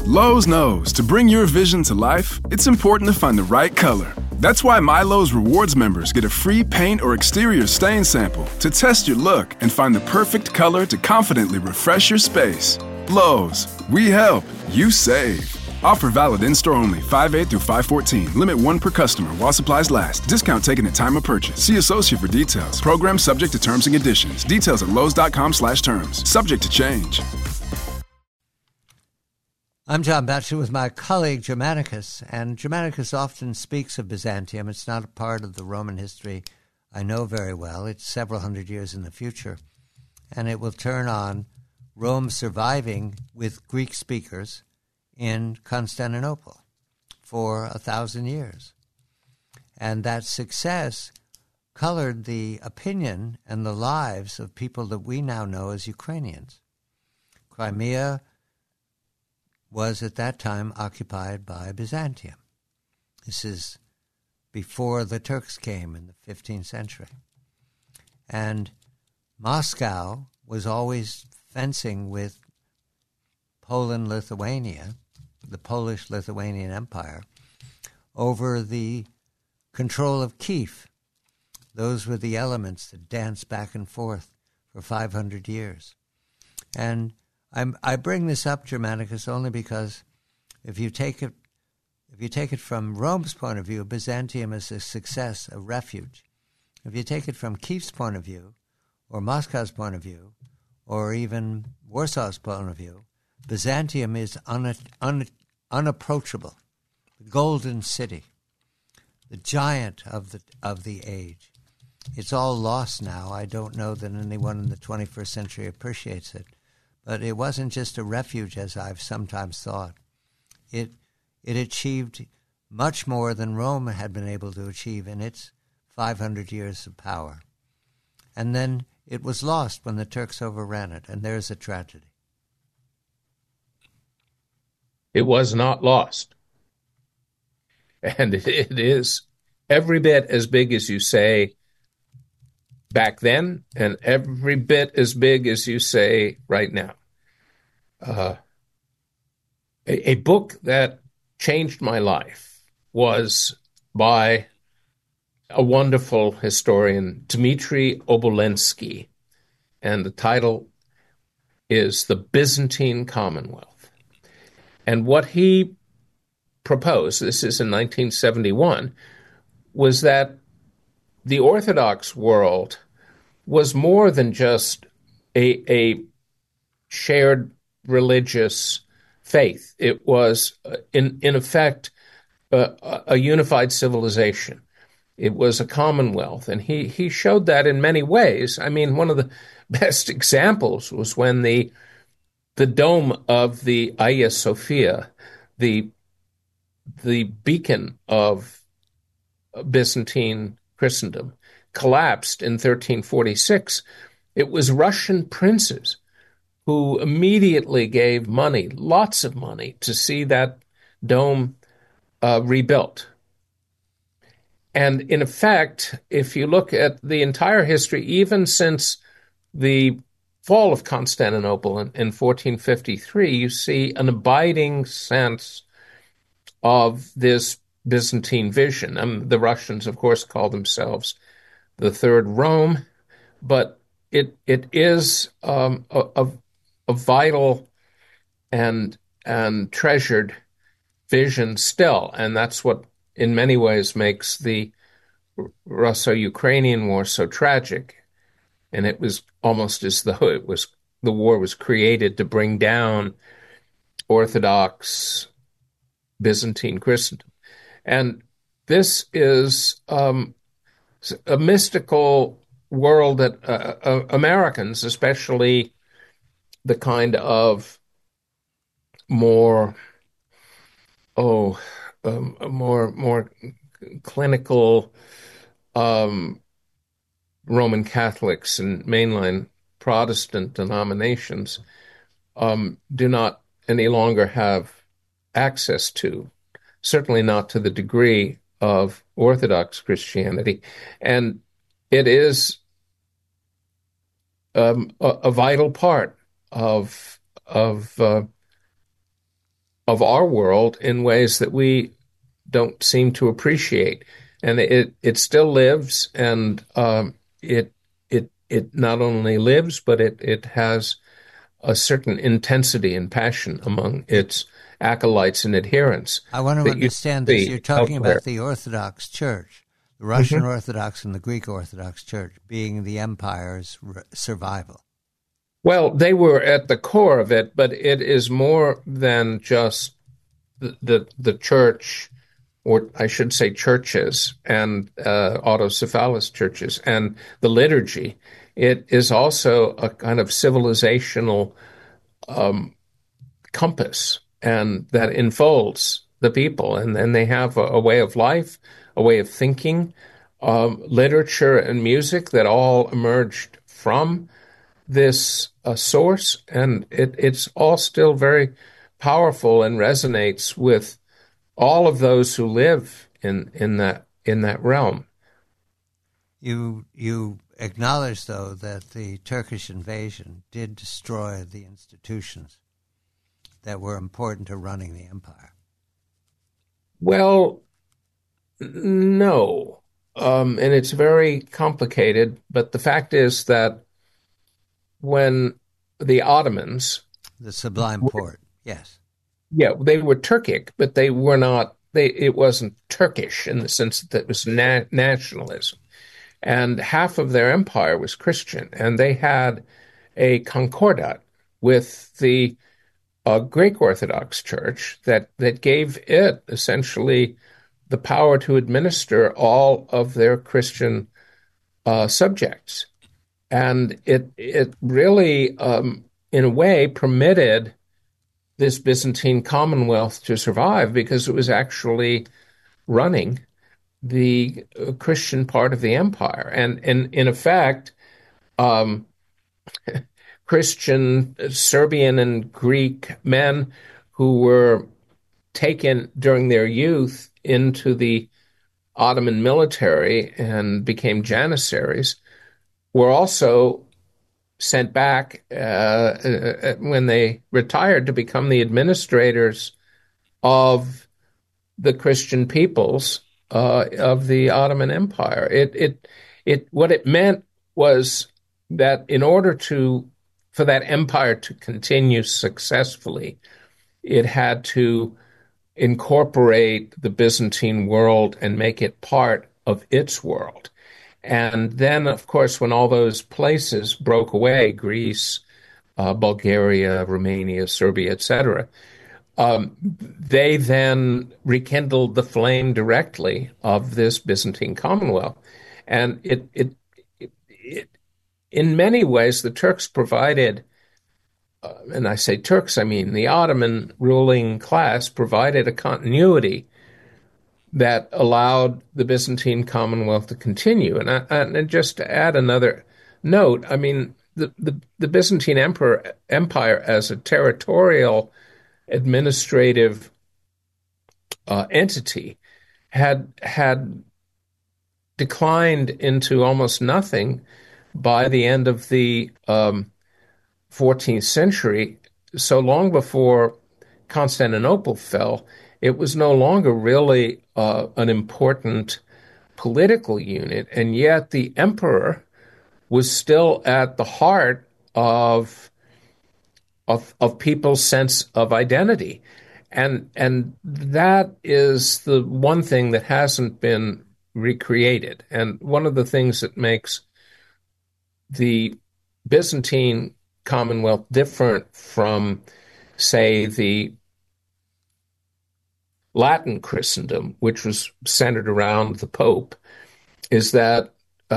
Lowe's knows to bring your vision to life, it's important to find the right color. That's why MyLowe's Rewards members get a free paint or exterior stain sample to test your look and find the perfect color to confidently refresh your space. Lowe's, we help, you save. Offer valid in-store only 5/8 through 5/14. Limit 1 per customer while supplies last. Discount taken at time of purchase. See associate for details. Program subject to terms and conditions. Details at lowes.com/terms. Subject to change. I'm John Batchelor with my colleague Germanicus, and Germanicus often speaks of Byzantium. It's not a part of the Roman history I know very well. It's several hundred years in the future, and it will turn on Rome surviving with Greek speakers in Constantinople for 1,000 years. And that success colored the opinion and the lives of people that we now know as Ukrainians. Crimea was at that time occupied by Byzantium. This is before the Turks came in the 15th century. And Moscow was always fencing with Poland-Lithuania, the Polish-Lithuanian Empire, over the control of Kiev. Those were the elements that danced back and forth for 500 years. And I bring this up, Germanicus, only because if you take it from Rome's point of view, Byzantium is a success, a refuge. If you take it from Kiev's point of view, or Moscow's point of view, or even Warsaw's point of view, Byzantium is unapproachable, the golden city, the giant of the age. It's all lost now. I don't know that anyone in the 21st century appreciates it. But it wasn't just a refuge, as I've sometimes thought. It achieved much more than Rome had been able to achieve in its 500 years of power. And then it was lost when the Turks overran it, and there's a tragedy. It was not lost. And it is every bit as big as you say back then, and every bit as big as you say right now. A book that changed my life was by a wonderful historian, Dmitry Obolensky, and the title is The Byzantine Commonwealth. And what he proposed, this is in 1971, was that the Orthodox world was more than just a shared religious faith. It was, in effect, a unified civilization. It was a commonwealth, and he showed that in many ways. I mean, one of the best examples was when the dome of the Hagia Sophia, the beacon of Byzantine Christendom, collapsed in 1346. It was Russian princes who immediately gave money, lots of money, to see that dome rebuilt. And in effect, if you look at the entire history, even since the fall of Constantinople in 1453, you see an abiding sense of this Byzantine vision. The Russians, of course, call themselves the Third Rome, but it is a vital and treasured vision still, and that's what in many ways makes the Russo-Ukrainian War so tragic. And it was almost as though the war was created to bring down Orthodox Byzantine Christendom. And this is a mystical world that Americans, especially the kind of more clinical Roman Catholics and mainline Protestant denominations do not any longer have access to, certainly not to the degree of Orthodox Christianity. And it is a vital part of of our world in ways that we don't seem to appreciate. And it still lives, and it not only lives, but it has a certain intensity and passion among its acolytes and adherents. I want to understand this. You're talking about the Orthodox Church, the Russian Orthodox and the Greek Orthodox Church being the empire's survival. Well, they were at the core of it, but it is more than just the church, or I should say churches, and autocephalous churches, and the liturgy. It is also a kind of civilizational compass, and that enfolds the people, and then they have a way of life, a way of thinking, literature and music that all emerged from this source, and it's all still very powerful and resonates with all of those who live in that realm. You acknowledge, though, that the Turkish invasion did destroy the institutions that were important to running the empire. Well, no, and it's very complicated. But the fact is that when the Ottomans, the Sublime Porte, yes, yeah, they were Turkic, but they were not. It wasn't Turkish in the sense that it was nationalism. And half of their empire was Christian, and they had a concordat with the Greek Orthodox Church that gave it essentially the power to administer all of their Christian subjects. And it really, in a way, permitted this Byzantine Commonwealth to survive because it was actually running the Christian part of the empire. And in effect, Christian, Serbian, and Greek men who were taken during their youth into the Ottoman military and became janissaries were also sent back when they retired to become the administrators of the Christian peoples of the Ottoman Empire. What it meant was that in order for that empire to continue successfully, it had to incorporate the Byzantine world and make it part of its world. And then, of course, when all those places broke away, Greece, Bulgaria, Romania, Serbia, etc., they then rekindled the flame directly of this Byzantine Commonwealth. And it in many ways, the Turks provided, and I say Turks, I mean the Ottoman ruling class provided a continuity that allowed the Byzantine Commonwealth to continue. And just to add another note, I mean, the Byzantine Empire as a territorial administrative entity had declined into almost nothing by the end of the 14th century. So long before Constantinople fell, it was no longer really an important political unit, and yet the emperor was still at the heart of people's sense of identity. And that is the one thing that hasn't been recreated. And one of the things that makes the Byzantine Commonwealth different from, say, the Latin Christendom, which was centered around the Pope, is that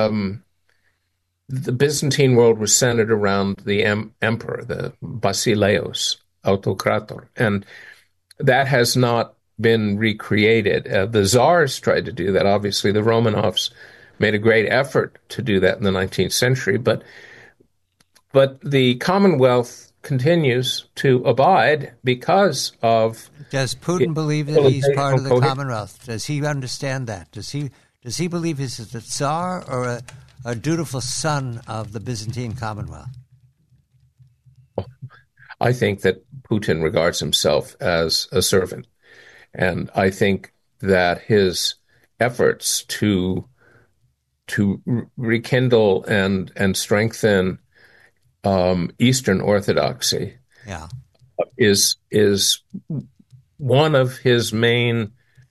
the Byzantine world was centered around the emperor, the Basileus Autokrator, and that has not been recreated. The czars tried to do that. Obviously, the Romanovs made a great effort to do that in the 19th century, but the Commonwealth continues to abide because of... Does Putin believe that he's part of the Commonwealth? Does he understand that? Does he believe he's a Tsar or a dutiful son of the Byzantine Commonwealth? I think that Putin regards himself as a servant. And I think that his efforts to rekindle and strengthen Eastern Orthodoxy is one of his main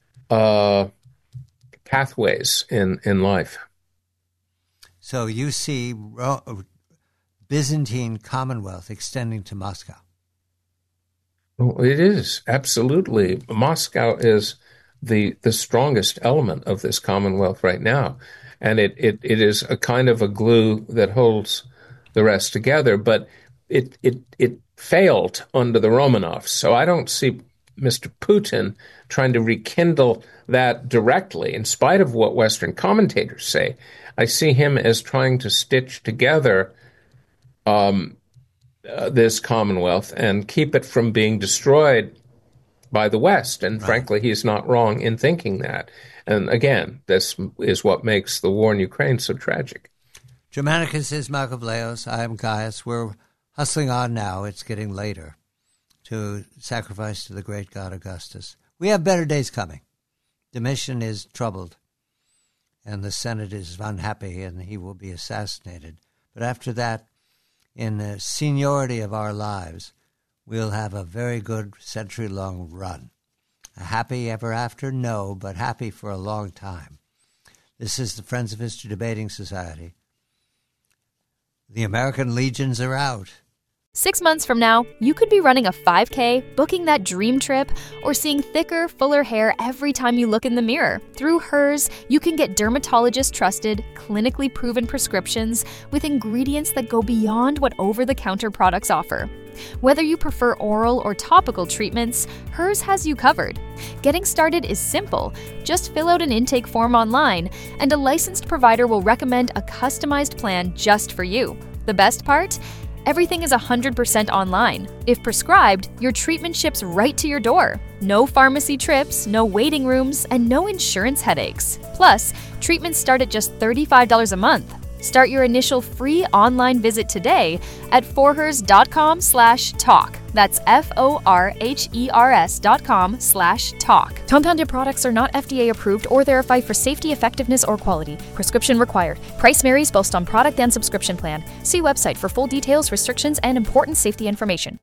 pathways in life. So you see Byzantine Commonwealth extending to Moscow. Oh, it is, absolutely. Moscow is the strongest element of this Commonwealth right now. And it is a kind of a glue that holds the rest together. But it failed under the Romanovs. So I don't see Mr. Putin trying to rekindle that directly, in spite of what Western commentators say. I see him as trying to stitch together this Commonwealth and keep it from being destroyed by the West. And frankly, he's not wrong in thinking that. And again, this is what makes the war in Ukraine so tragic. Germanicus is Markovleos. I am Gaius. We're hustling on now. It's getting later to sacrifice to the great god Augustus. We have better days coming. Domitian is troubled, and the Senate is unhappy, and he will be assassinated. But after that, in the seniority of our lives, we'll have a very good century-long run. A happy ever after? No, but happy for a long time. This is the Friends of History Debating Society. The American legions are out. 6 months from now, you could be running a 5K, booking that dream trip, or seeing thicker, fuller hair every time you look in the mirror. Through Hers, you can get dermatologist-trusted, clinically proven prescriptions with ingredients that go beyond what over-the-counter products offer. Whether you prefer oral or topical treatments, Hers has you covered. Getting started is simple. Just fill out an intake form online, and a licensed provider will recommend a customized plan just for you. The best part? Everything is 100% online. If prescribed, your treatment ships right to your door. No pharmacy trips, no waiting rooms, and no insurance headaches. Plus, treatments start at just $35 a month. Start your initial free online visit today at forhers.com/talk. That's FORHERS.com/talk. Compounded products are not FDA approved or verified for safety, effectiveness, or quality. Prescription required. Price varies based on product and subscription plan. See website for full details, restrictions, and important safety information.